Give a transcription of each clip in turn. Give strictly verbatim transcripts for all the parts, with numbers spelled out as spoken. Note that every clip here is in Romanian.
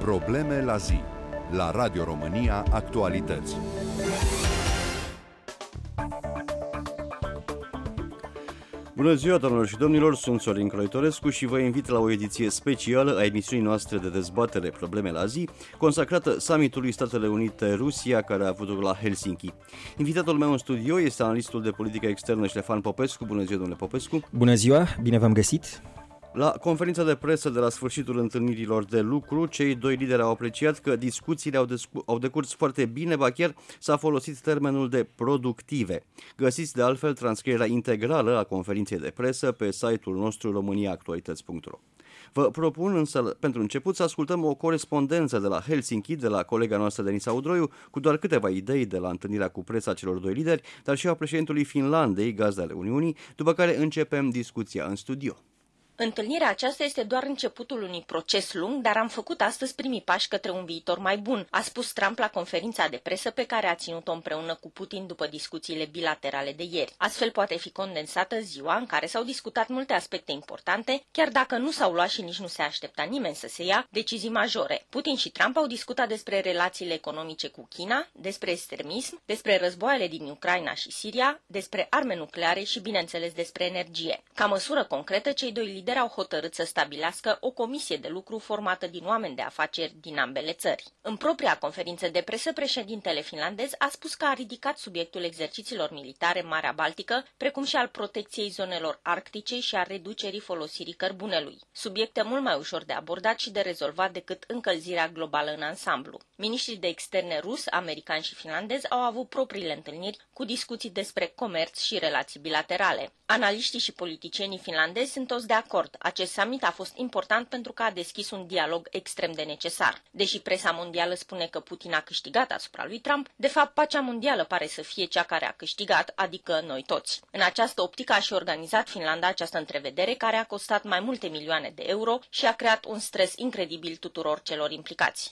Probleme la zi. La Radio România Actualități. Bună ziua, doamnelor și domnilor, sunt Sorin Croitorescu și vă invit la o ediție specială a emisiunii noastre de dezbatere Probleme la zi, consacrată summitului Statele Unite-Rusia, care a avut loc la Helsinki. Invitatul meu în studio este analistul de politică externă Ștefan Popescu. Bună ziua, domnule Popescu! Bună ziua, bine v-am găsit! La conferința de presă de la sfârșitul întâlnirilor de lucru, cei doi lideri au apreciat că discuțiile au, descu- au decurs foarte bine, ba chiar s-a folosit termenul de productive. Găsiți de altfel transcrierea integrală a conferinței de presă pe site-ul nostru românia actualități punct ro. Vă propun însă, pentru început, să ascultăm o corespondență de la Helsinki, de la colega noastră Denisa Udroiu, cu doar câteva idei de la întâlnirea cu presa celor doi lideri, dar și a președintelui Finlandei, gazda ale Uniunii, după care începem discuția în studio. Întâlnirea aceasta este doar începutul unui proces lung, dar am făcut astăzi primii pași către un viitor mai bun, a spus Trump la conferința de presă pe care a ținut-o împreună cu Putin după discuțiile bilaterale de ieri. Astfel poate fi condensată ziua în care s-au discutat multe aspecte importante, chiar dacă nu s-au luat și nici nu se aștepta nimeni să se ia decizii majore. Putin și Trump au discutat despre relațiile economice cu China, despre extremism, despre războaiele din Ucraina și Siria, despre arme nucleare și, bineînțeles, despre energie. Ca măsură concretă, cei doi lideri au hotărât să stabilească o comisie de lucru formată din oameni de afaceri din ambele țări. În propria conferință de presă, președintele finlandez a spus că a ridicat subiectul exercițiilor militare în Marea Baltică, precum și al protecției zonelor arctice și a reducerii folosirii cărbunelui. Subiecte mult mai ușor de abordat și de rezolvat decât încălzirea globală în ansamblu. Miniștrii de externe rus, americani și finlandezi au avut propriile întâlniri cu discuții despre comerț și relații bilaterale. Analiștii și politicienii finlandezi sunt toți de acord. Acest summit a fost important pentru că a deschis un dialog extrem de necesar. Deși presa mondială spune că Putin a câștigat asupra lui Trump, de fapt pacea mondială pare să fie cea care a câștigat, adică noi toți. În această optică a și organizat Finlanda această întrevedere care a costat mai multe milioane de euro și a creat un stres incredibil tuturor celor implicați.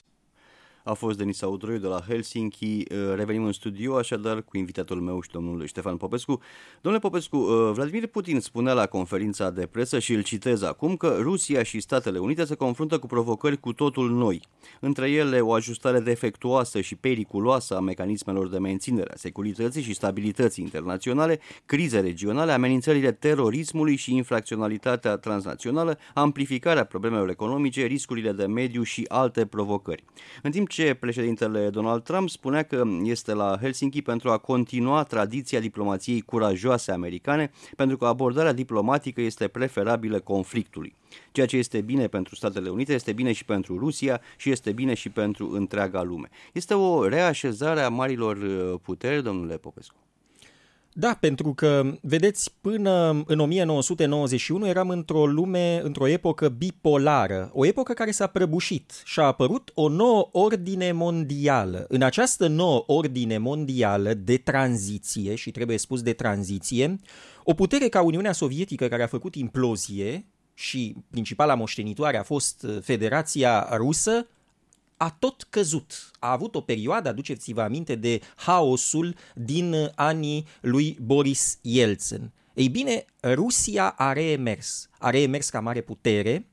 A fost Denisa Udroiu de la Helsinki. Revenim în studio, așadar, cu invitatul meu și domnul Ștefan Popescu. Domnule Popescu, Vladimir Putin spunea la conferința de presă, și îl citez acum, că Rusia și Statele Unite se confruntă cu provocări cu totul noi. Între ele, o ajustare defectuoasă și periculoasă a mecanismelor de menținere a securității și stabilității internaționale, crize regionale, amenințările terorismului și infracționalitatea transnațională, amplificarea problemelor economice, riscurile de mediu și alte provocări. În timp ce președintele Donald Trump spunea că este la Helsinki pentru a continua tradiția diplomației curajoase americane, pentru că abordarea diplomatică este preferabilă conflictului. Ceea ce este bine pentru Statele Unite este bine și pentru Rusia și este bine și pentru întreaga lume. Este o reașezare a marilor puteri, domnule Popescu? Da, pentru că, vedeți, până în o mie nouă sute nouăzeci și unu eram într-o lume, într-o epocă bipolară, o epocă care s-a prăbușit și a apărut o nouă ordine mondială. În această nouă ordine mondială de tranziție, și trebuie spus de tranziție, o putere ca Uniunea Sovietică, care a făcut implozie și principala moștenitoare a fost Federația Rusă, a tot căzut. A avut o perioadă, aduceți-vă aminte, de haosul din anii lui Boris Yeltsin. Ei bine, Rusia a reemers. A reemers ca mare putere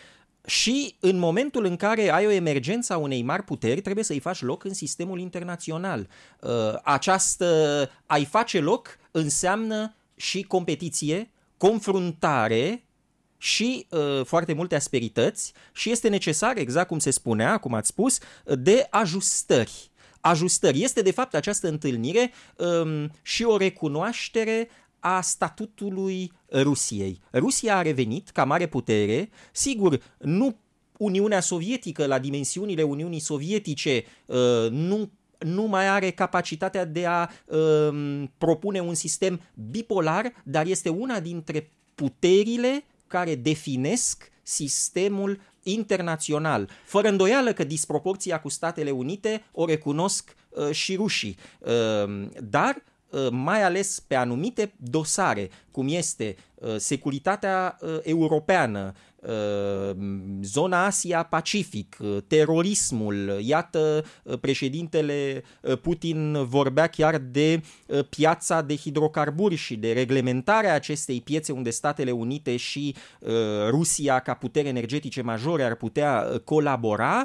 și în momentul în care ai o emergență a unei mari puteri, trebuie să-i faci loc în sistemul internațional. Această a-i face loc înseamnă și competiție, confruntare și uh, foarte multe asperități și este necesar, exact cum se spunea, cum ați spus, de ajustări. Ajustări. Este de fapt această întâlnire um, și o recunoaștere a statutului Rusiei. Rusia a revenit ca mare putere, sigur, nu Uniunea Sovietică la dimensiunile Uniunii Sovietice, uh, nu nu mai are capacitatea de a uh, propune un sistem bipolar, dar este una dintre puterile care definesc sistemul internațional. Fără îndoială că disproporția cu Statele Unite o recunosc uh, și rușii. Uh, dar mai ales pe anumite dosare, cum este securitatea europeană, zona Asia-Pacific, terorismul. Iată, președintele Putin vorbea chiar de piața de hidrocarburi și de reglementarea acestei piețe, unde Statele Unite și Rusia, ca putere energetice majore, ar putea colabora.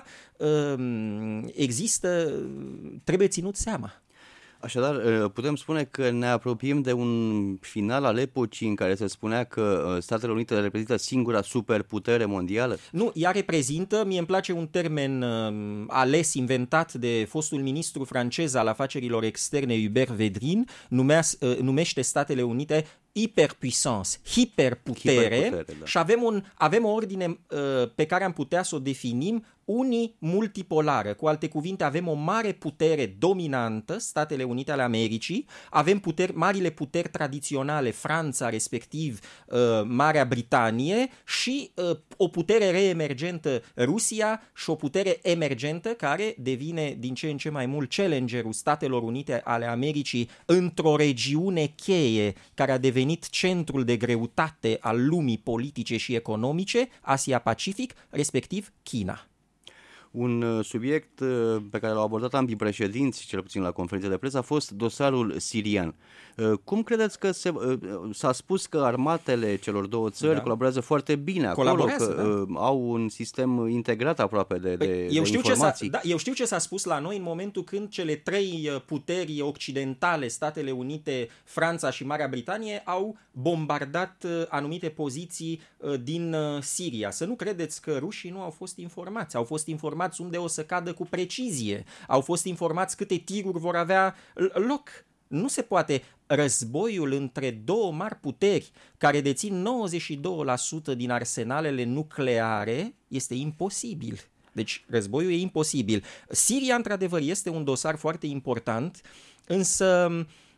Există, trebuie ținut seama. Așadar, putem spune că ne apropiem de un final al epocii în care se spunea că Statele Unite reprezintă singura superputere mondială? Nu, ea reprezintă, mie îmi place un termen uh, ales, inventat de fostul ministru francez al afacerilor externe, Hubert Védrine, numea, uh, numește Statele Unite hiperpuissance, hiperputere, hiperputere da. Și avem, un, avem o ordine uh, pe care am putea să o definim unimultipolară. Cu alte cuvinte, avem o mare putere dominantă, Statele Unite ale Americii, avem puteri, marile puteri tradiționale, Franța, respectiv uh, Marea Britanie, și uh, o putere reemergentă, Rusia, și o putere emergentă care devine din ce în ce mai mult challengerul Statelor Unite ale Americii într-o regiune cheie care a devenit centrul de greutate al lumii politice și economice, Asia-Pacific, respectiv China. Un subiect pe care l-au abordat ambii președinți, cel puțin la conferința de presă, a fost dosarul sirian. Cum credeți că se, s-a spus că armatele celor două țări da. colaborează foarte bine acolo, că da. au un sistem integrat aproape de, de, eu de știu informații? Ce s-a, da, eu știu ce s-a spus la noi în momentul când cele trei puteri occidentale, Statele Unite, Franța și Marea Britanie, au bombardat anumite poziții din Siria. Să nu credeți că rușii nu au fost informați. Au fost informați unde o să cadă cu precizie. Au fost informați câte tiruri vor avea loc. Nu se poate. Războiul între două mari puteri care dețin nouăzeci și doi la sută din arsenalele nucleare este imposibil. Deci războiul e imposibil. Siria, într-adevăr, este un dosar foarte important, însă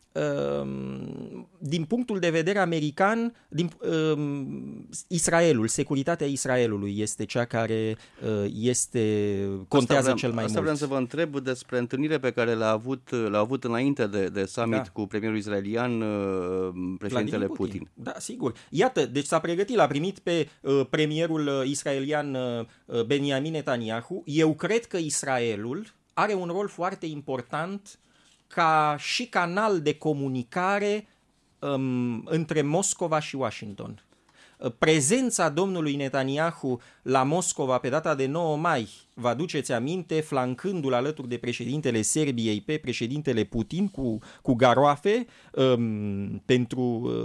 din punctul de vedere american, din, uh, Israelul, securitatea Israelului este cea care uh, este contează vreau, cel mai asta mult. Asta vreau să vă întreb despre întâlnirea pe care l-a avut, l-a avut înainte de, de summit da. cu premierul israelian, uh, președintele Putin. Putin. Da, sigur. Iată, deci s-a pregătit, l-a primit pe uh, premierul israelian uh, Benjamin Netanyahu. Eu cred că Israelul are un rol foarte important ca și canal de comunicare um, între Moscova și Washington. Prezența domnului Netanyahu la Moscova pe data de nouă mai, vă aduceți aminte, flancându-l alături de președintele Serbiei pe președintele Putin cu, cu garoafe um, pentru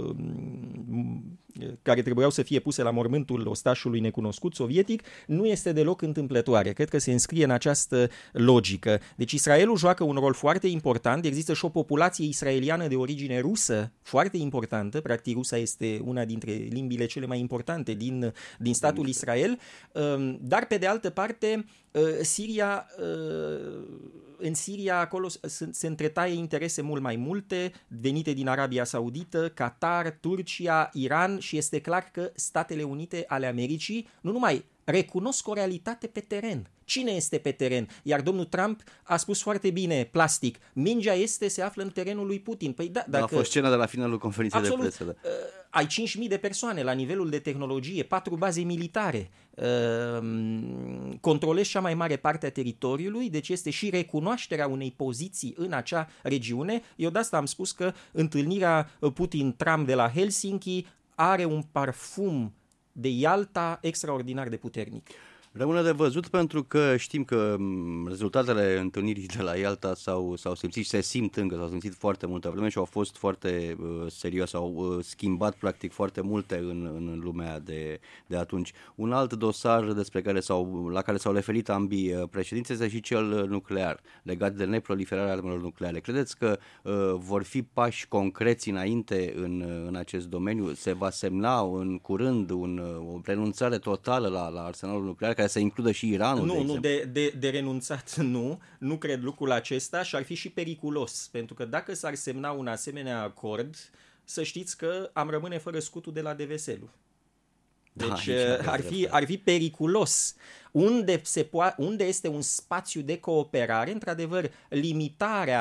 um, care trebuiau să fie puse la mormântul ostașului necunoscut sovietic, nu este deloc întâmplătoare. Cred că se înscrie în această logică. Deci Israelul joacă un rol foarte important, există și o populație israeliană de origine rusă foarte importantă, practic rusa este una dintre limbile cele mai importante din, din statul Israel, dar pe de altă parte Siria, în Siria acolo se întretaie interese mult mai multe venite din Arabia Saudită, Qatar, Turcia, Iran și este clar că Statele Unite ale Americii nu numai recunosc o realitate pe teren. Cine este pe teren? Iar domnul Trump a spus foarte bine, plastic, mingea este, se află în terenul lui Putin. Păi da, dacă... A fost scena de la finalul conferinței Absolut, de presă. Da. Uh, ai cinci mii de persoane la nivelul de tehnologie, patru baze militare, uh, controlezi cea mai mare parte a teritoriului, deci este și recunoașterea unei poziții în acea regiune. Eu de asta am spus că întâlnirea Putin-Trump de la Helsinki are un parfum de Ialta extraordinar de puternic. Rămâne de văzut, pentru că știm că rezultatele întâlnirii de la Ialta s-au, s-au simțit și se simt încă, s-au simțit foarte multă vreme și au fost foarte uh, serioase, au uh, schimbat practic foarte multe în, în lumea de, de atunci. Un alt dosar despre care s-au, la care s-au referit ambii președinți este și cel nuclear, legat de neproliferarea armelor nucleare. Credeți că uh, vor fi pași concreți înainte în, în acest domeniu? Se va semna în curând un, o renunțare totală la, la arsenalul nuclear, care să includă și Iranul? Nu, de nu, de, de, de renunțat nu, nu cred lucrul acesta și ar fi și periculos, pentru că dacă s-ar semna un asemenea acord, să știți că am rămâne fără scutul de la deveselu. Deci da, ar, fi, ar fi periculos. Unde, se poa- unde este un spațiu de cooperare, într-adevăr, limitarea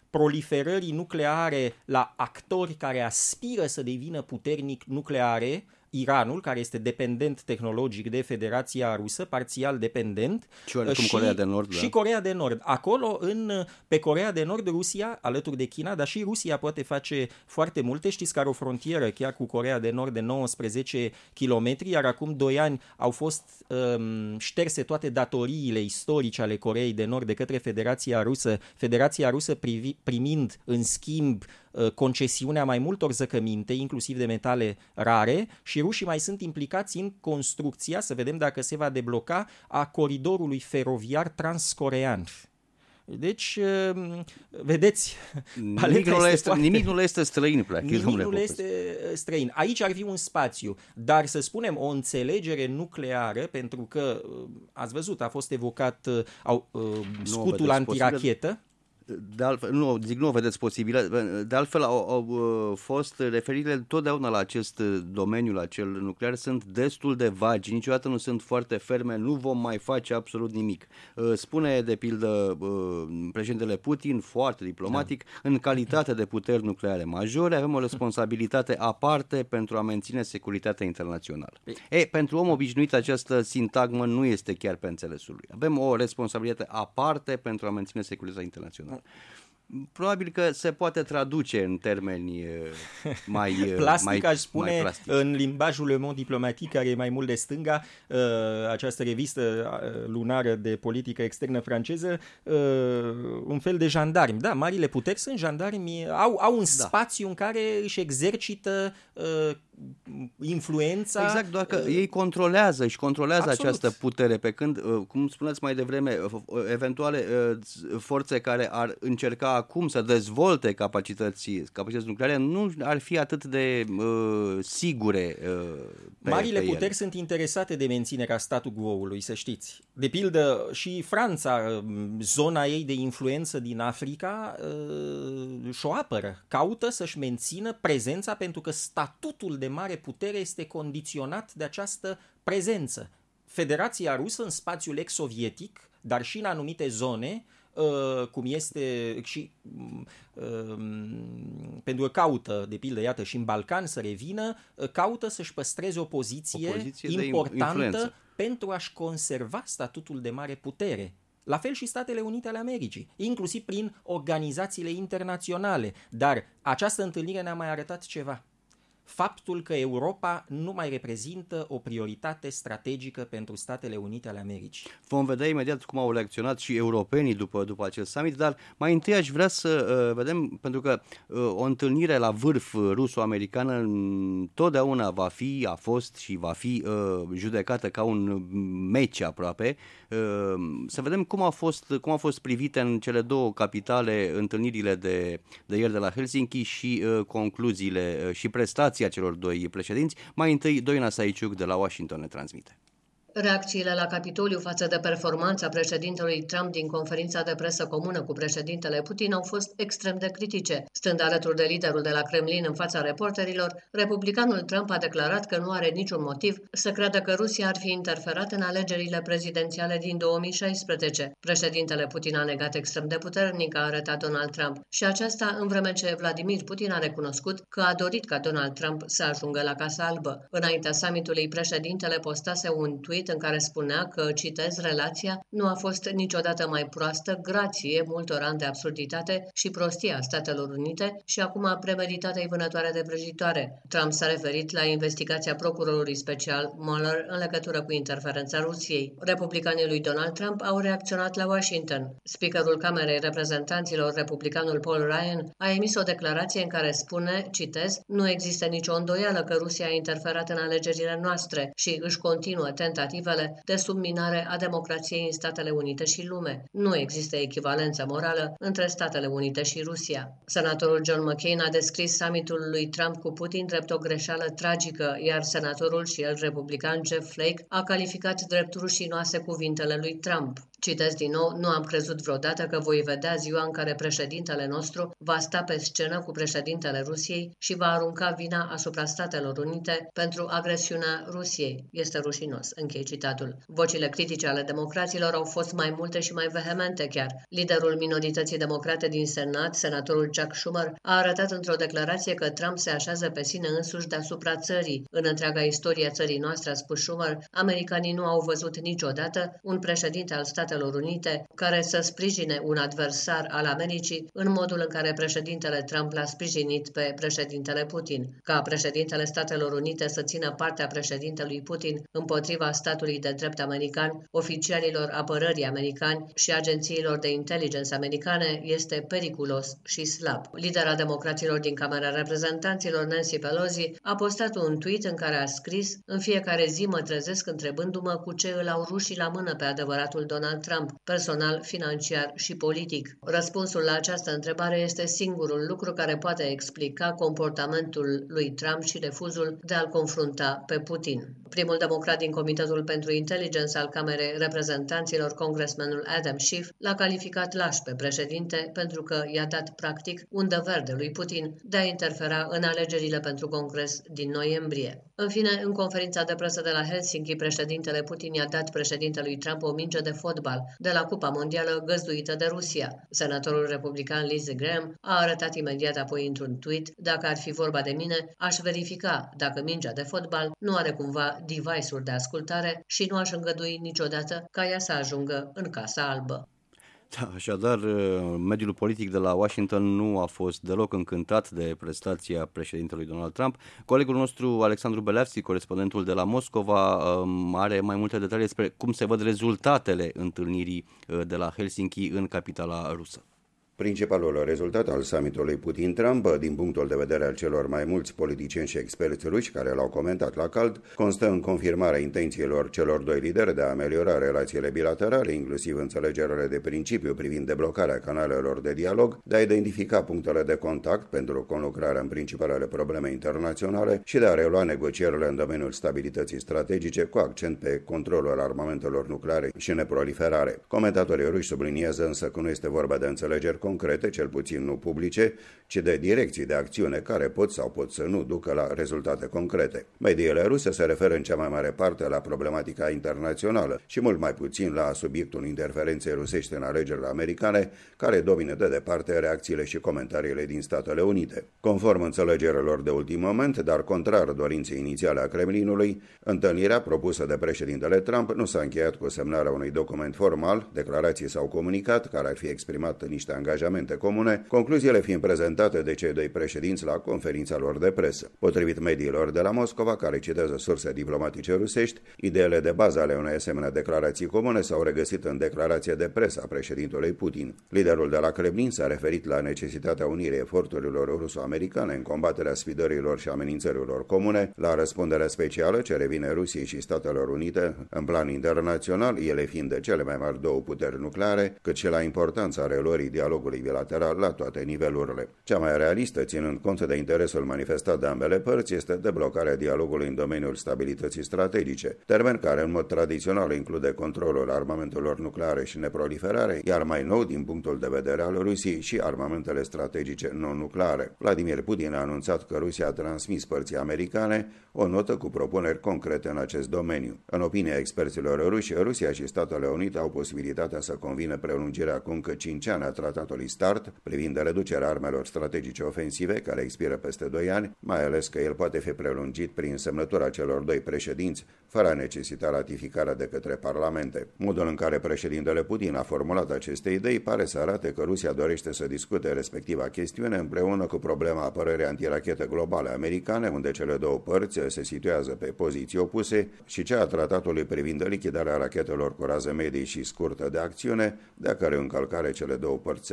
proliferării nucleare la actori care aspiră să devină puternic nucleare, Iranul, care este dependent tehnologic de Federația Rusă, parțial dependent, și, Coreea de Nord, și da. Coreea de Nord. Acolo, în, pe Coreea de Nord, Rusia, alături de China, dar și Rusia poate face foarte multe. Știți că are o frontieră chiar cu Coreea de Nord de nouăsprezece kilometri, iar acum doi ani au fost um, șterse toate datoriile istorice ale Coreei de Nord de către Federația Rusă, Federația Rusă privi, primind în schimb concesiunea mai multor zăcăminte, inclusiv de metale rare, și rușii mai sunt implicați în construcția, să vedem dacă se va debloca, a coridorului feroviar transcorean. Deci, vedeți, nimic nu, este, foarte... nimic nu le este străin, practic. Nimic nu le este străin. Aici ar fi un spațiu, dar să spunem o înțelegere nucleară, pentru că, ați văzut, a fost evocat au, scutul antirachetă. Posibil... De altfel, nu, zic, nu o vedeți posibilă. De altfel, au, au fost referirile totdeauna la acest domeniu, la cel nuclear, sunt destul de vagi, niciodată nu sunt foarte ferme, nu vom mai face absolut nimic. Spune, de pildă, președintele Putin, foarte diplomatic, da. În calitate de puteri nucleare majore, avem o responsabilitate aparte pentru a menține securitatea internațională. E, pentru om obișnuit, această sintagmă nu este chiar pe înțelesul lui. Avem o responsabilitate aparte pentru a menține securitatea internațională. Probabil că se poate traduce în termeni mai plastic, mai, aș spune, mai plastic. În limbajul Le Monde Diplomatique, care e mai mult de stânga, această revistă lunară de politică externă franceză, un fel de jandarmi. Da, marile puteri sunt jandarmi, au, au un da. spațiu în care își exercită influența. Exact, doar că uh, ei controlează și controlează absolut. Această putere, pe când, uh, cum spuneați mai devreme, uh, eventuale uh, forțe care ar încerca acum să dezvolte capacități, capacități nucleare nu ar fi atât de uh, sigure. Uh, pe, Marile pe puteri ele. Sunt interesate de menținerea statu quo-ului, să știți. De pildă, și Franța, zona ei de influență din Africa, uh, și-o apără. Caută să-și mențină prezența, pentru că statutul de mare putere este condiționat de această prezență. Federația Rusă în spațiul ex-sovietic, dar și în anumite zone, cum este și pentru că caută, de pildă, iată, și în Balcan să revină, caută să-și păstreze o poziție, o poziție importantă pentru a-și conserva statutul de mare putere. La fel și Statele Unite ale Americii, inclusiv prin organizațiile internaționale. Dar această întâlnire ne-a mai arătat ceva. Faptul că Europa nu mai reprezintă o prioritate strategică pentru Statele Unite ale Americii. Vom vedea imediat cum au reacționat și europenii după, după acel summit, dar mai întâi aș vrea să uh, vedem, pentru că uh, o întâlnire la vârf ruso-americană totdeauna va fi, a fost și va fi uh, judecată ca un meci aproape. Uh, să vedem cum a fost, cum a fost privite în cele două capitale întâlnirile de, de ieri de la Helsinki și uh, concluziile uh, și prestații celor doi președinți. Mai întâi, Doina Saiciuc de la Washington ne transmite. Reacțiile la Capitoliu față de performanța președintelui Trump din conferința de presă comună cu președintele Putin au fost extrem de critice. Stând alături de liderul de la Kremlin în fața reporterilor, republicanul Trump a declarat că nu are niciun motiv să creadă că Rusia ar fi interferat în alegerile prezidențiale din două mii șaisprezece. Președintele Putin a negat extrem de puternic, a arătat Donald Trump, și aceasta în vreme ce Vladimir Putin a recunoscut că a dorit ca Donald Trump să ajungă la Casa Albă. Înaintea summitului, președintele postase un tweet în care spunea că, citez, relația nu a fost niciodată mai proastă grație multor ani de absurditate și prostie a Statelor Unite și acum premeditatei vânătoare de vrăjitoare. Trump s-a referit la investigația procurorului special Mueller în legătură cu interferența Rusiei. Republicanii lui Donald Trump au reacționat la Washington. Speakerul Camerei Reprezentanților, republicanul Paul Ryan, a emis o declarație în care spune, citez, nu există nicio îndoială că Rusia a interferat în alegerile noastre și își continuă tentativele de subminare a democrației în Statele Unite și lume. Nu există echivalență morală între Statele Unite și Rusia. Senatorul John McCain a descris summitul lui Trump cu Putin drept o greșeală tragică, iar senatorul și el republican Jeff Flake a calificat drept rușinoase cuvintele lui Trump. Citesc din nou, nu am crezut vreodată că voi vedea ziua în care președintele nostru va sta pe scenă cu președintele Rusiei și va arunca vina asupra Statelor Unite pentru agresiunea Rusiei. Este rușinos. Închei citatul. Vocile critice ale democraților au fost mai multe și mai vehemente chiar. Liderul minorității democrate din Senat, senatorul Chuck Schumer, a arătat într-o declarație că Trump se așează pe sine însuși deasupra țării. În întreaga istorie a țării noastre, a spus Schumer, americanii nu au văzut niciodată un președinte al Statelor Unite care să sprijine un adversar al Americii în modul în care președintele Trump l-a sprijinit pe președintele Putin. Ca președintele Statelor Unite să țină partea președintelui Putin împotriva statului de drept american, oficialilor apărării americani și agențiilor de inteligență americane este periculos și slab. Lidera democraților din Camera Reprezentanților, Nancy Pelosi, a postat un tweet în care a scris: în fiecare zi mă trezesc întrebându-mă cu ce îl au rușii la mână pe adevăratul Donald Trump, personal, financiar și politic. Răspunsul la această întrebare este singurul lucru care poate explica comportamentul lui Trump și refuzul de a-l confrunta pe Putin. Primul democrat din Comitetul pentru Inteligență al Camerei Reprezentanților, congresmanul Adam Schiff, l-a calificat laș pe președinte pentru că i-a dat practic undă verde lui Putin de a interfera în alegerile pentru Congres din noiembrie. În fine, în conferința de presă de la Helsinki, președintele Putin i-a dat președintelui Trump o minge de fotbal de la Cupa Mondială găzduită de Rusia. Senatorul republican Lindsey Graham a arătat imediat apoi într-un tweet: dacă ar fi vorba de mine, aș verifica dacă mingea de fotbal nu are cumva device-uri de ascultare și nu aș îngădui niciodată ca ea să ajungă în Casa Albă. Da, așadar, mediul politic de la Washington nu a fost deloc încântat de prestația președintelui Donald Trump. Colegul nostru, Alexandru Beleavski, corespondentul de la Moscova, are mai multe detalii despre cum se văd rezultatele întâlnirii de la Helsinki în capitala rusă. Principalul rezultat al summitului Putin-Trump, din punctul de vedere al celor mai mulți politicieni și experți ruși care l-au comentat la cald, constă în confirmarea intențiilor celor doi lideri de a ameliora relațiile bilaterale, inclusiv înțelegerile de principiu privind deblocarea canalelor de dialog, de a identifica punctele de contact pentru conlucrarea în principalele probleme internaționale și de a relua negocierile în domeniul stabilității strategice, cu accent pe controlul armamentelor nucleare și neproliferare. Comentatorii ruși subliniază însă că nu este vorba de înțelegeri concrete, cel puțin nu publice, ci de direcții de acțiune care pot sau pot să nu ducă la rezultate concrete. Mediile ruse se referă în cea mai mare parte la problematica internațională și mult mai puțin la subiectul interferenței rusești în alegerile americane, care domină de departe reacțiile și comentariile din Statele Unite. Conform înțelegerilor de ultim moment, dar contrar dorinței inițiale a Kremlinului, întâlnirea propusă de președintele Trump nu s-a încheiat cu semnarea unui document formal, declarație sau comunicat, care ar fi exprimat niște angajamente comune, concluziile fiind prezentate de cei doi președinți la conferința lor de presă. Potrivit mediilor de la Moscova, care citează surse diplomatice rusești, ideile de bază ale unei asemenea declarații comune s-au regăsit în declarația de presă a președintelui Putin. Liderul de la Kremlin s-a referit la necesitatea unirii eforturilor ruso-americane în combaterea sfidărilor și amenințărilor comune, la răspunderea specială ce revine Rusiei și Statelor Unite în plan internațional, ele fiind de cele mai mari două puteri nucleare, cât și la importanța reluării dialogului bilateral la toate nivelurile. Cea mai realistă, ținând cont de interesul manifestat de ambele părți, este deblocarea dialogului în domeniul stabilității strategice, termen care în mod tradițional include controlul armamentelor nucleare și neproliferare, iar mai nou, din punctul de vedere al Rusiei, și armamentele strategice non-nucleare. Vladimir Putin a anunțat că Rusia a transmis părții americane o notă cu propuneri concrete în acest domeniu. În opinia experților ruși, Rusia și Statele Unite au posibilitatea să convină prelungirea cu încă cinci ani a tratatului START privind reducerea armelor strategice ofensive, care expiră peste doi ani, mai ales că el poate fi prelungit prin semnătura celor doi președinți, fără a necesita ratificarea de către parlamente. Modul în care președintele Putin a formulat aceste idei pare să arate că Rusia dorește să discute respectiva chestiune împreună cu problema apărării antirachete globale americane, unde cele două părți se situează pe poziții opuse, și cea a tratatului privind lichidarea rachetelor cu rază medie și scurtă de acțiune, de a care încălcare cele două părți se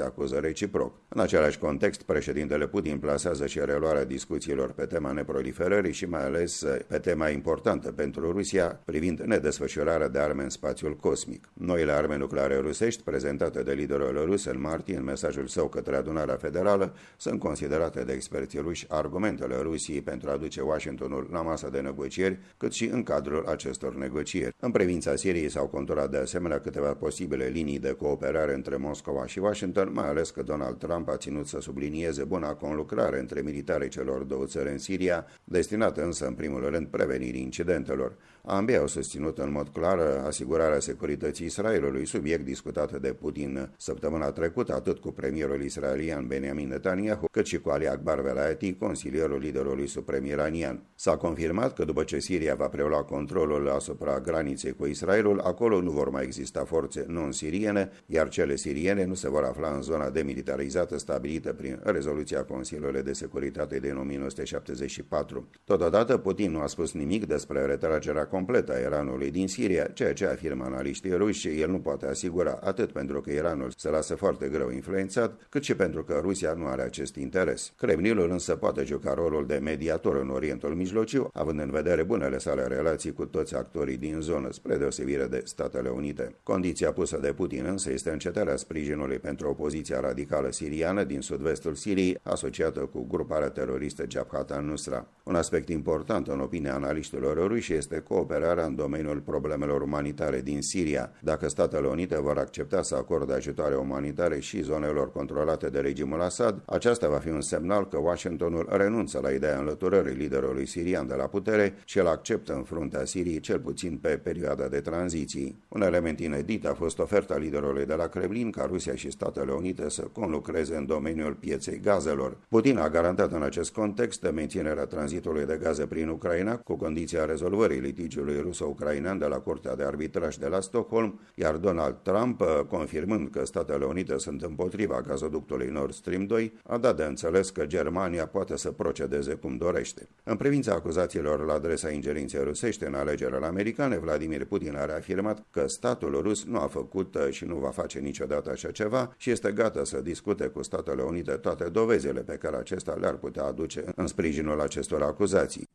acuză reciproc. În același context, președintele Putin plasează și reluarea discuțiilor pe tema neproliferării și mai ales pe tema importantă pentru Rusia privind nedesfășurarea de arme în spațiul cosmic. Noile arme nucleare rusești, prezentate de liderul rus în martie în mesajul său către adunarea federală, sunt considerate de experții ruși argumentele Rusiei pentru a aduce Washingtonul la masa de negocieri, cât și în cadrul acestor negocieri. În privința Siriei s-au conturat de asemenea câteva posibile linii de cooperare între Moscova și Washington, mai ales că Donald Trump a ținut să sublinieze buna conlucrare între militarii celor două țări în Siria, destinată însă în primul rând prevenirii incidentelor. Ambii au susținut în mod clar asigurarea securității Israelului, subiect discutat de Putin săptămâna trecută atât cu premierul israelian Benjamin Netanyahu, cât și cu Ali Akbar Velayati, consilierul liderului suprem iranian. S-a confirmat că după ce Siria va prelua controlul asupra graniței cu Israelul, acolo nu vor mai exista forțe non-siriene, iar cele siriene nu se vor afla în zona demilitarizată stabilită prin rezoluția Consiliului de Securitate din o mie nouă sute șaptezeci și patru. Totodată, Putin nu a spus nimic despre retragerea completă a Iranului din Siria, ceea ce afirmă analiștii ruși, el nu poate asigura, atât pentru că Iranul se lasă foarte greu influențat, cât și pentru că Rusia nu are acest interes. Kremlinul însă poate juca rolul de mediator în Orientul Mijlociu, având în vedere bunele sale relații cu toți actorii din zonă, spre deosebire de Statele Unite. Condiția pusă de Putin însă este încetarea sprijinului pentru opoziția radicală siriană din sud-vestul Siriei, asociată cu gruparea teroristă Jabhat al-Nusra. Un aspect important în opinia analiștilor ruși este cooperarea în domeniul problemelor umanitare din Siria. Dacă Statele Unite vor accepta să acorde ajutoare umanitare și zonelor controlate de regimul Assad, aceasta va fi un semnal că Washingtonul renunță la ideea înlăturării liderului sirian de la putere și îl acceptă în fruntea Siriei, cel puțin pe perioada de tranziții. Un element inedit a fost oferta liderului de la Kremlin ca Rusia și Statele Unite să conlucreze în domeniul pieței gazelor. Putin a garantat în acest context menținerea tranzitului de gaze prin Ucraina cu condiția rezolvării litigiului ruso-ucrainean de la Curtea de Arbitraj de la Stockholm, iar Donald Trump, confirmând că Statele Unite sunt împotriva gazoductului Nord Stream doi, a dat de înțeles că Germania poate să procedeze cum dorește. În privința acuzațiilor la adresa ingerinței rusești în alegerile americane, Vladimir Putin a reafirmat că statul rus nu a făcut și nu va face niciodată așa ceva și este gata să discute cu Statele Unite toate dovezile pe care acesta le-ar putea aduce în sprijinul acestor acuzații.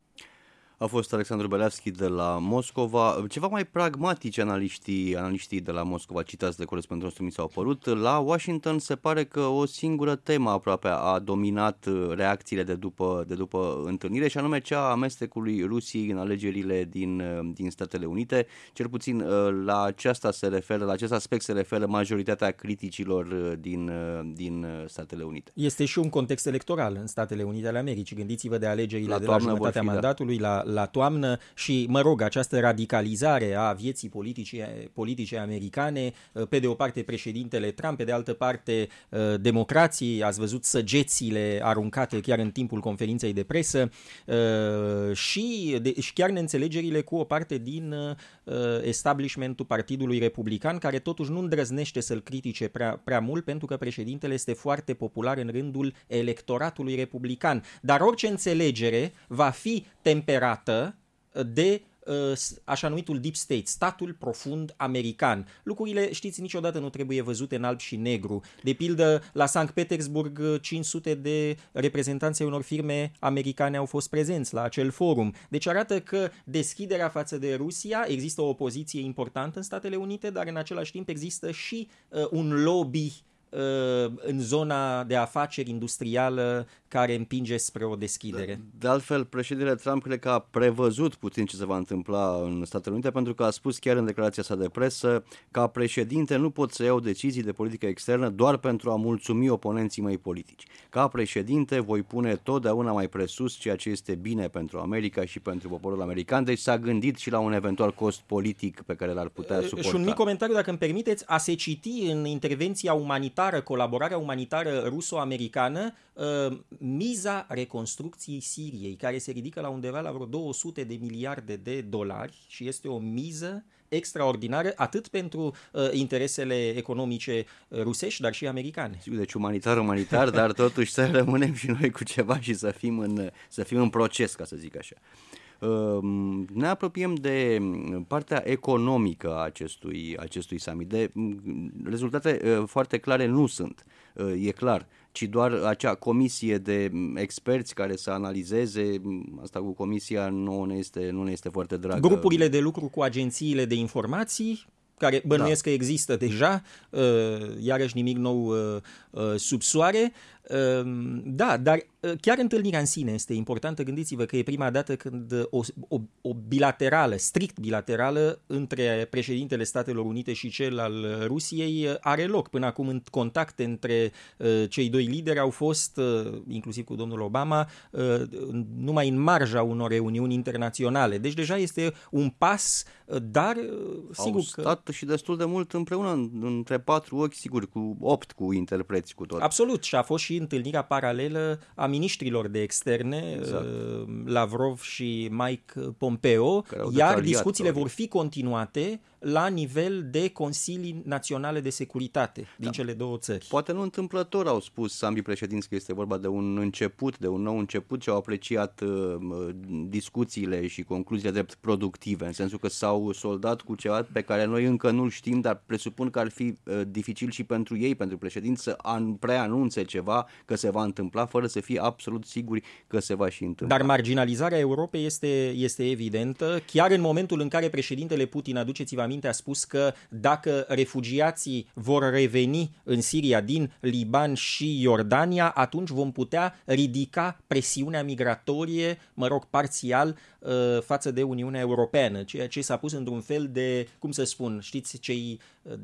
A fost Alexandru Beleavski de la Moscova. Ceva mai pragmatici analiștii, analiștii de la Moscova, citați de corespondentul nostru, mi s-au părut. La Washington se pare că o singură temă aproape a dominat reacțiile de după, de după întâlnire, și anume cea a amestecului Rusiei în alegerile din, din Statele Unite. Cel puțin la aceasta se referă, la acest aspect se referă majoritatea criticilor din, din Statele Unite. Este și un context electoral în Statele Unite ale Americii. Gândiți-vă de alegerile la de la jumătatea mandatului, da. la la toamnă și, mă rog, această radicalizare a vieții politice, politice americane, pe de o parte președintele Trump, pe de altă parte democrații, ați văzut săgețile aruncate chiar în timpul conferinței de presă și, de, și chiar neînțelegerile cu o parte din establishmentul Partidului Republican, care totuși nu îndrăznește să-l critique prea, prea mult, pentru că președintele este foarte popular în rândul electoratului republican. Dar orice înțelegere va fi temperată de așa numitul deep state, statul profund american. Lucrurile, știți, niciodată nu trebuie văzute în alb și negru. De pildă, la Sankt Petersburg, cinci sute de reprezentanți ai unor firme americane au fost prezenți la acel forum. Deci arată că deschiderea față de Rusia, există o opoziție importantă în Statele Unite, dar în același timp există și uh, un lobby în zona de afaceri industrială care împinge spre o deschidere. De, de altfel, președintele Trump cred că a prevăzut puțin ce se va întâmpla în Statele Unite, pentru că a spus chiar în declarația sa de presă: ca președinte nu pot să iau decizii de politică externă doar pentru a mulțumi oponenții mei politici. Ca președinte voi pune totdeauna mai presus ceea ce este bine pentru America și pentru poporul american, deci s-a gândit și la un eventual cost politic pe care l-ar putea suporta. Și un mic comentariu, dacă îmi permiteți, a se citi în intervenția umanitară, colaborarea umanitară ruso-americană, miza reconstrucției Siriei, care se ridică la undeva la vreo două sute de miliarde de dolari și este o miză extraordinară atât pentru uh, interesele economice rusești, dar și americane. Deci umanitar, umanitar, dar totuși să rămânem și noi cu ceva și să fim în, să fim în proces, ca să zic așa. Ne apropiem de partea economică a acestui, acestui summit. De rezultate foarte clare nu sunt, e clar, ci doar acea comisie de experți care să analizeze. Asta cu comisia nu ne este, nu ne este foarte dragă. Grupurile de lucru cu agențiile de informații, care bănuiesc da. că există deja, iarăși nimic nou sub soare. Da, dar chiar întâlnirea în sine este importantă. Gândiți-vă că e prima dată când o, o, o bilaterală, strict bilaterală, între președintele Statelor Unite și cel al Rusiei are loc. Până acum contacte între cei doi lideri au fost, inclusiv cu domnul Obama, numai în marja unor reuniuni internaționale. Deci deja este un pas, dar sigur au stat că... și destul de mult împreună, între patru ochi, sigur, cu opt cu interpreți cu tot. Absolut, și a fost și întâlnirea paralelă a ministrilor de externe, exact. Lavrov și Mike Pompeo, iar discuțiile vor fi continuate la nivel de consilii naționale de securitate din da. cele două țări. Poate nu întâmplător au spus ambii președinți că este vorba de un început, de un nou început, și au apreciat uh, discuțiile și concluziile drept productive, în sensul că s-au soldat cu ceva pe care noi încă nu-l știm, dar presupun că ar fi uh, dificil și pentru ei, pentru președinți, să an- preanunțe ceva că se va întâmpla, fără să fie absolut siguri că se va și întâmpla. Dar marginalizarea Europei este, este evidentă, chiar în momentul în care președintele Putin, aduceți-vă aminte, a spus că dacă refugiații vor reveni în Siria din Liban și Iordania, atunci vom putea ridica presiunea migratorie, mă rog, parțial, față de Uniunea Europeană, ceea ce s-a pus într-un fel de, cum să spun, știți, cei,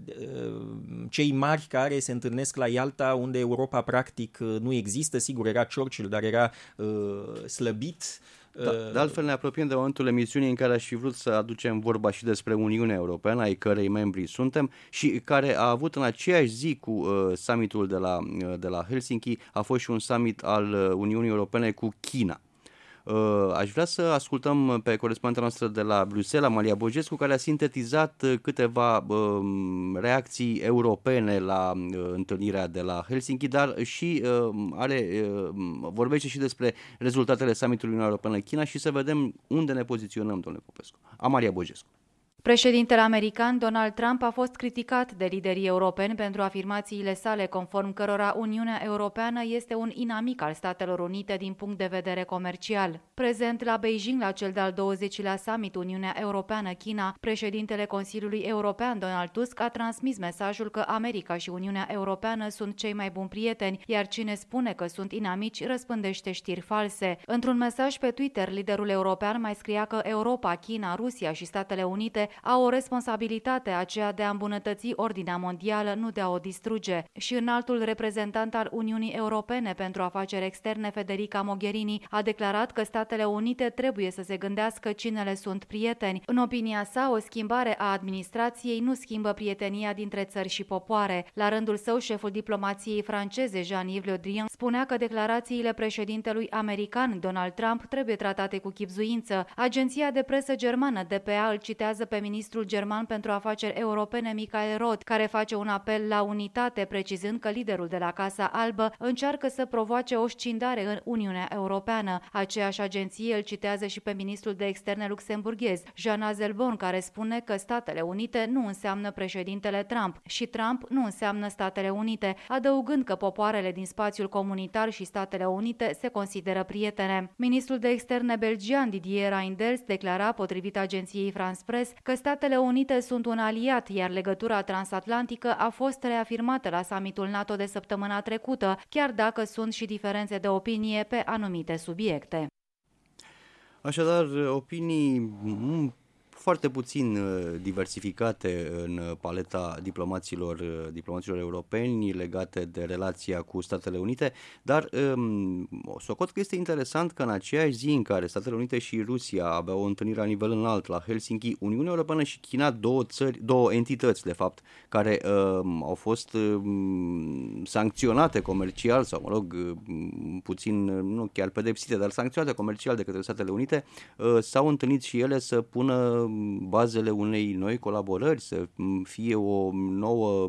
cei mari care se întâlnesc la Ialta, unde Europa practic nu există. Sigur, era Churchill, dar era uh, slăbit. Da, de altfel ne apropiem de momentul emisiunii în care aș fi vrut să aducem vorba și despre Uniunea Europeană, ai cărei membri suntem, și care a avut în aceeași zi cu uh, summitul de la, uh, de la Helsinki, a fost și un summit al Uniunii Europene cu China. Aș vrea să ascultăm pe corespondenta noastră de la Bruxelles, Amalia Bogescu, care a sintetizat câteva reacții europene la întâlnirea de la Helsinki, dar și are, vorbește și despre rezultatele summitului Uniunea Europeană-China și să vedem unde ne poziționăm, domnule Popescu. Amalia Bogescu. Președintele american Donald Trump a fost criticat de liderii europeni pentru afirmațiile sale, conform cărora Uniunea Europeană este un inamic al Statelor Unite din punct de vedere comercial. Prezent la Beijing la cel de-al douăzecilea summit Uniunea Europeană-China, președintele Consiliului European Donald Tusk a transmis mesajul că America și Uniunea Europeană sunt cei mai buni prieteni, iar cine spune că sunt inamici răspândește știri false. Într-un mesaj pe Twitter, liderul european mai scria că Europa, China, Rusia și Statele Unite au o responsabilitate, aceea de a îmbunătăți ordinea mondială, nu de a o distruge. Și înaltul reprezentant al Uniunii Europene pentru afaceri externe, Federica Mogherini, a declarat că Statele Unite trebuie să se gândească cine le sunt prieteni. În opinia sa, o schimbare a administrației nu schimbă prietenia dintre țări și popoare. La rândul său, șeful diplomației franceze, Jean-Yves Le Drian, spunea că declarațiile președintelui american Donald Trump trebuie tratate cu chibzuință. Agenția de presă germană D P A îl citează pe ministrul german pentru afaceri europene Michael Roth, care face un apel la unitate, precizând că liderul de la Casa Albă încearcă să provoace o scindare în Uniunea Europeană. Aceeași agenție îl citează și pe ministrul de externe luxemburghez, Jean Azelborn, care spune că Statele Unite nu înseamnă președintele Trump și Trump nu înseamnă Statele Unite, adăugând că popoarele din spațiul comunitar și Statele Unite se consideră prietene. Ministrul de externe belgian Didier Reynders declara, potrivit agenției France Press, că Statele Unite sunt un aliat, iar legătura transatlantică a fost reafirmată la summitul NATO de săptămâna trecută, chiar dacă sunt și diferențe de opinie pe anumite subiecte. Așadar, opinii foarte puțin diversificate în paleta diplomaților, diplomaților europeni legate de relația cu Statele Unite, dar socot că este interesant că în aceeași zi în care Statele Unite și Rusia aveau o întâlnire la nivel înalt la Helsinki, Uniunea Europeană și China, două țări, două entități de fapt, care uh, au fost uh, sancționate comercial sau, mă rog, uh, puțin, nu chiar pedepsite, dar sancționate comercial de către Statele Unite, uh, s-au întâlnit și ele să pună bazele unei noi colaborări, să fie o nouă,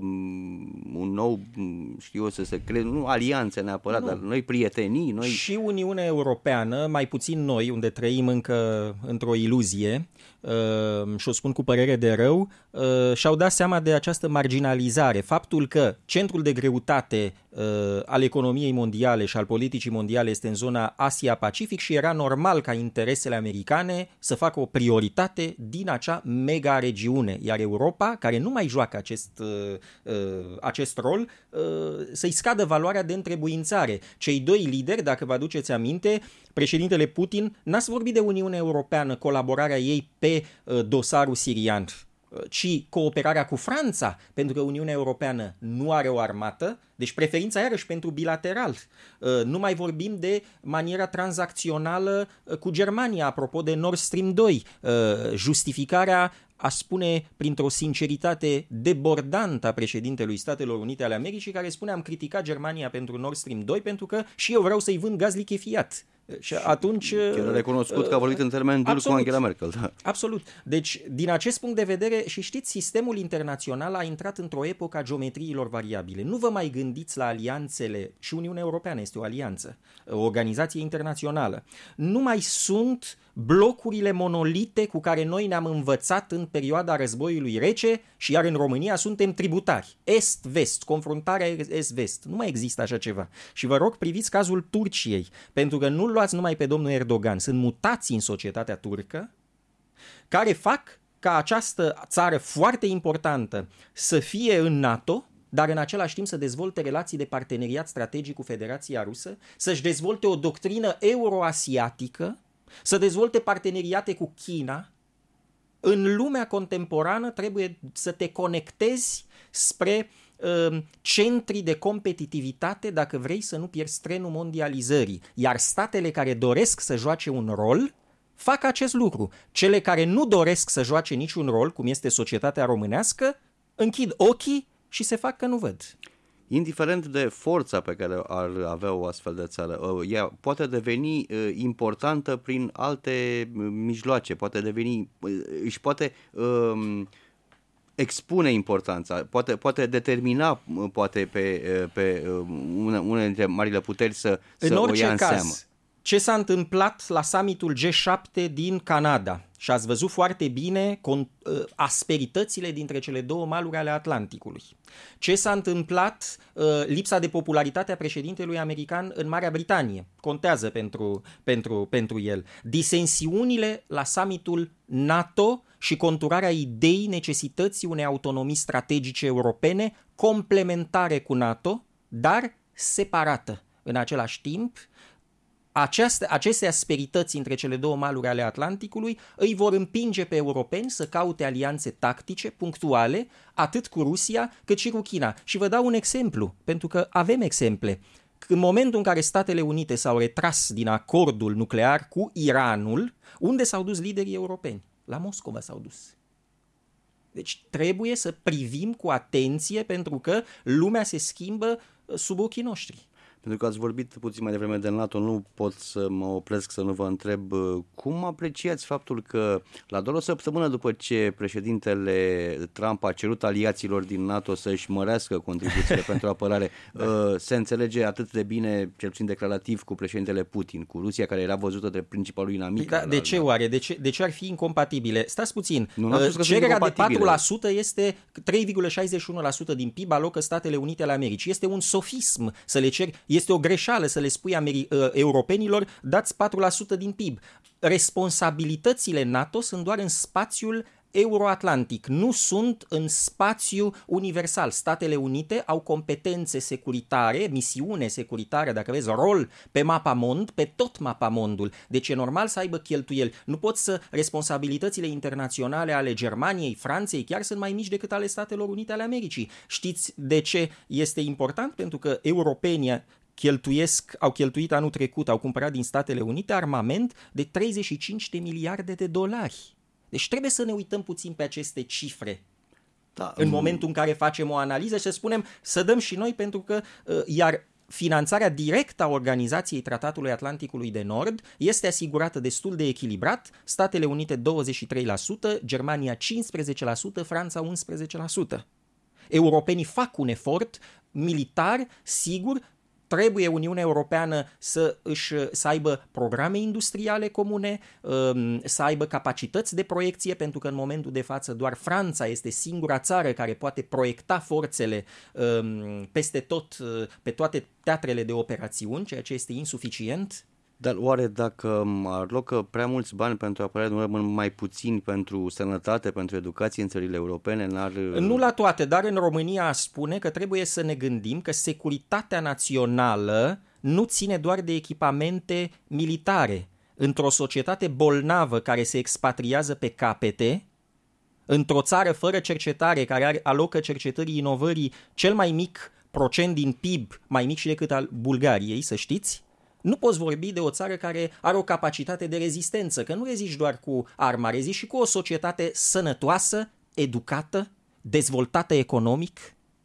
un nou, știu eu, să se creeze, nu alianțe neapărat, nu. dar noi prietenii. Noi... Și Uniunea Europeană, mai puțin noi, unde trăim încă într-o iluzie, și o spun cu părere de rău, și-au dat seama de această marginalizare. Faptul că centrul de greutate al economiei mondiale și al politicii mondiale este în zona Asia-Pacific și era normal ca interesele americane să facă o prioritate din acea mega-regiune. Iar Europa, care nu mai joacă acest, acest rol, să-i scadă valoarea de întrebuințare. Cei doi lideri, dacă vă aduceți aminte, președintele Putin n-a vorbit de Uniunea Europeană, colaborarea ei pe dosarul sirian, ci cooperarea cu Franța, pentru că Uniunea Europeană nu are o armată, deci preferința iarăși pentru bilateral. Nu mai vorbim de maniera tranzacțională cu Germania, apropo de Nord Stream doi, justificarea, aș spune, printr-o sinceritate debordantă a președintelui Statelor Unite ale Americii, care spune: am criticat Germania pentru Nord Stream doi pentru că și eu vreau să-i vând gaz lichefiat. Și atunci... Chiar a recunoscut că a vorbit în termen dur cu Angela Merkel. Da. Absolut. Deci, din acest punct de vedere, și știți, sistemul internațional a intrat într-o epocă a geometriilor variabile. Nu vă mai gândiți la alianțele, și Uniunea Europeană este o alianță, o organizație internațională. Nu mai sunt blocurile monolite cu care noi ne-am învățat în perioada războiului rece și iar în România suntem tributari. Est-vest, confruntarea est-vest. Nu mai există așa ceva. Și vă rog, priviți cazul Turciei, pentru că nu luați numai pe domnul Erdogan, sunt mutații în societatea turcă care fac ca această țară foarte importantă să fie în NATO, dar în același timp să dezvolte relații de parteneriat strategic cu Federația Rusă, să-și dezvolte o doctrină euroasiatică, să dezvolte parteneriate cu China. În lumea contemporană trebuie să te conectezi spre uh, centri de competitivitate dacă vrei să nu pierzi trenul mondializării. Iar statele care doresc să joace un rol fac acest lucru. Cele care nu doresc să joace niciun rol, cum este societatea românească, închid ochii și se fac că nu văd. Indiferent de forța pe care ar avea o astfel de țară, ea poate deveni importantă prin alte mijloace, poate deveni, își poate um, expune importanța, poate, poate determina poate pe, pe una, una dintre marile puteri să, să o ia în caz, seamă. Ce s-a întâmplat la summitul G șapte din Canada? Și ați văzut foarte bine asperitățile dintre cele două maluri ale Atlanticului. Ce s-a întâmplat, lipsa de popularitate a președintelui american în Marea Britanie, contează pentru, pentru, pentru el. Disensiunile la summitul NATO și conturarea ideii necesității unei autonomii strategice europene complementare cu NATO, dar separată. În același timp, Aceaste, aceste asperități între cele două maluri ale Atlanticului îi vor împinge pe europeni să caute alianțe tactice, punctuale, atât cu Rusia cât și cu China. Și vă dau un exemplu, pentru că avem exemple. În momentul în care Statele Unite s-au retras din acordul nuclear cu Iranul, unde s-au dus liderii europeni? La Moscova s-au dus. Deci trebuie să privim cu atenție, pentru că lumea se schimbă sub ochii noștri. Pentru că ați vorbit puțin mai devreme de NATO, nu pot să mă opresc să nu vă întreb cum apreciați faptul că la doar o săptămână după ce președintele Trump a cerut aliaților din NATO să-și mărească contribuțiile pentru apărare, da. se înțelege atât de bine, cel puțin declarativ, cu președintele Putin, cu Rusia, care era văzută de principalul inamic. Da, de ce oare? De ce, de ce ar fi incompatibile? Stați puțin, nu, cererea de patru la sută este trei virgulă șaizeci și unu la sută din P I B alocă Statele Unite ale Americii. Este un sofism să le ceri. Este o greșeală să le spui ameri- uh, europenilor, dați patru la sută din P I B. Responsabilitățile NATO sunt doar în spațiul euroatlantic, nu sunt în spațiu universal. Statele Unite au competențe securitare, misiune securitară, dacă vezi, rol pe mapamond, pe tot mapamondul. Deci e normal să aibă cheltuieli. Nu pot să responsabilitățile internaționale ale Germaniei, Franței, chiar sunt mai mici decât ale Statelor Unite ale Americii. Știți de ce este important? Pentru că europenii cheltuiesc, au cheltuit anul trecut, au cumpărat din Statele Unite armament de treizeci și cinci de miliarde de dolari. Deci trebuie să ne uităm puțin pe aceste cifre. Da, în momentul în care facem o analiză și să spunem să dăm și noi, pentru că iar finanțarea directă a Organizației Tratatului Atlanticului de Nord este asigurată destul de echilibrat, Statele Unite douăzeci și trei la sută, Germania cincisprezece la sută, Franța unsprezece la sută. Europenii fac un efort militar, sigur, trebuie Uniunea Europeană să, își, să aibă programe industriale comune, să aibă capacități de proiecție, pentru că în momentul de față doar Franța este singura țară care poate proiecta forțele peste tot, pe toate teatrele de operațiuni, ceea ce este insuficient. Dar oare dacă alocă prea mulți bani pentru apărare, nu rămân mai puțin pentru sănătate, pentru educație în țările europene? N-ar... Nu la toate, dar în România spune că trebuie să ne gândim că securitatea națională nu ține doar de echipamente militare. Într-o societate bolnavă care se expatriază pe capete, într-o țară fără cercetare, care alocă cercetării inovării cel mai mic procent din P I B, mai mic și decât al Bulgariei, să știți, nu poți vorbi de o țară care are o capacitate de rezistență, că nu reziști doar cu arma, reziști și cu o societate sănătoasă, educată, dezvoltată economic.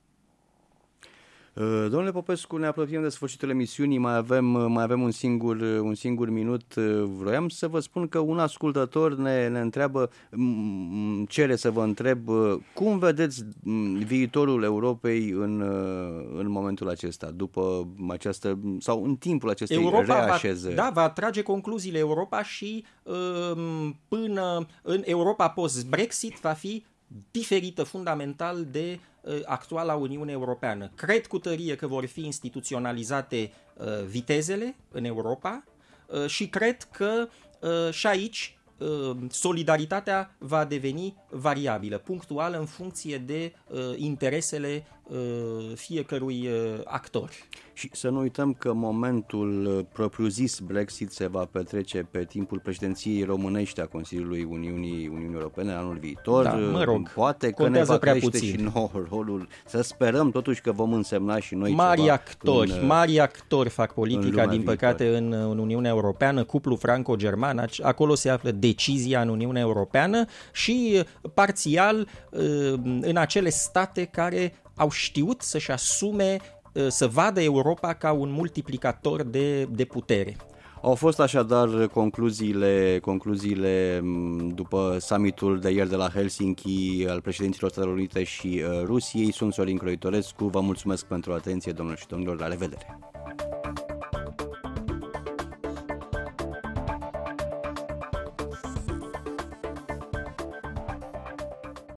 Domnule Popescu, ne apropiem de sfârșitul emisiunii, mai avem, mai avem un, singur, un singur minut. Vroiam să vă spun că un ascultător ne, ne întreabă, cere să vă întreb, cum vedeți viitorul Europei în, în momentul acesta, după această, sau în timpul acestei Europa reașezări? Va, da, va trage concluziile Europa și până în Europa post-Brexit va fi diferită fundamental de uh, actuala Uniune Europeană. Cred cu tărie că vor fi instituționalizate uh, vitezele în Europa uh, și cred că uh, și aici uh, solidaritatea va deveni variabilă, punctuală în funcție de uh, interesele uh, fiecărui uh, actor. Și să nu uităm că momentul propriu-zis Brexit se va petrece pe timpul președinției românești a Consiliului Uniunii, Uniunii Europene anul viitor. Da, mă rog, poate că ne va crește puțin. și nouă rolul. Să sperăm totuși că vom însemna și noi mari ceva. Actori, în, mari actori fac politica, din păcate, viitor. în, în Uniunea Europeană, cuplu franco-german, acolo se află decizia în Uniunea Europeană și parțial în acele state care au știut să-și asume, să vadă Europa ca un multiplicator de, de putere. Au fost așadar concluziile, concluziile după summitul de ieri de la Helsinki al președinților Statelor Unite și Rusiei. Sunt Sorin Croitorescu, vă mulțumesc pentru atenție, domnilor și domnilor, la revedere!